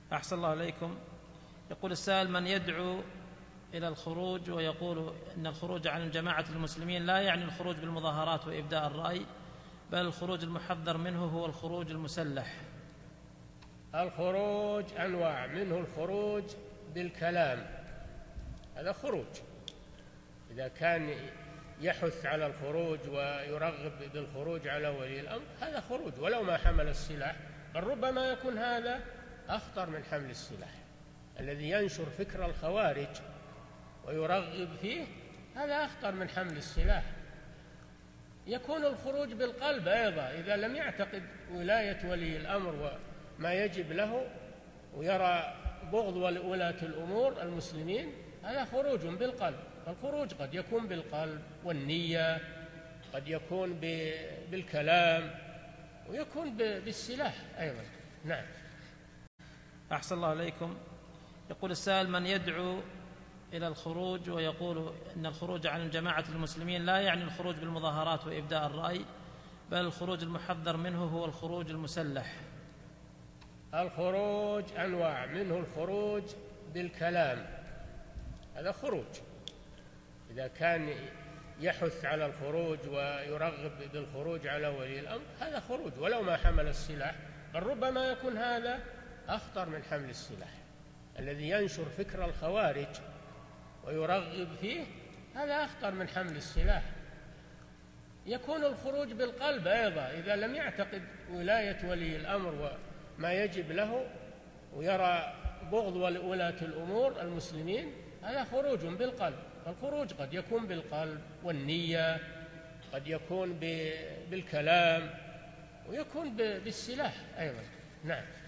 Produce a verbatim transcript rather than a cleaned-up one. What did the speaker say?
أحسن الله عليكم. يقول السائل: من يدعو إلى الخروج ويقول أن الخروج عن الجماعة المسلمين لا يعني الخروج بالمظاهرات وإبداء الرأي، بل الخروج المحذر منه هو الخروج المسلح. الخروج أنواع، منه الخروج بالكلام، هذا خروج، إذا كان يحث على الخروج ويرغب بالخروج على ولي الأمر هذا خروج ولو ما حمل السلاح، بل ربما يكون هذا أخطر من حمل السلاح. الذي ينشر فكر الخوارج ويرغب فيه هذا أخطر من حمل السلاح. يكون الخروج بالقلب أيضا، إذا لم يعتقد ولاية ولي الأمر وما يجب له ويرى بغض ولاة الأمور المسلمين، هذا خروج بالقلب. الخروج قد يكون بالقلب والنية، قد يكون بالكلام، ويكون بالسلاح أيضا. نعم. أحسن الله عليكم. يقول السائل: من يدعو إلى الخروج ويقول أن الخروج عن الجماعة المسلمين لا يعني الخروج بالمظاهرات وإبداء الرأي، بل الخروج المحذر منه هو الخروج المسلح. الخروج أنواع، منه الخروج بالكلام، هذا خروج، إذا كان يحث على الخروج ويرغب بالخروج على ولي الأمر هذا خروج ولو ما حمل السلاح، بل ربما يكون هذا أخطر من حمل السلاح. الذي ينشر فكر الخوارج ويرغب فيه هذا أخطر من حمل السلاح. يكون الخروج بالقلب أيضا، إذا لم يعتقد ولاية ولي الأمر وما يجب له ويرى بغض ولاة الأمور المسلمين، هذا خروج بالقلب. الخروج قد يكون بالقلب والنية، قد يكون بالكلام، ويكون بالسلاح أيضا. نعم.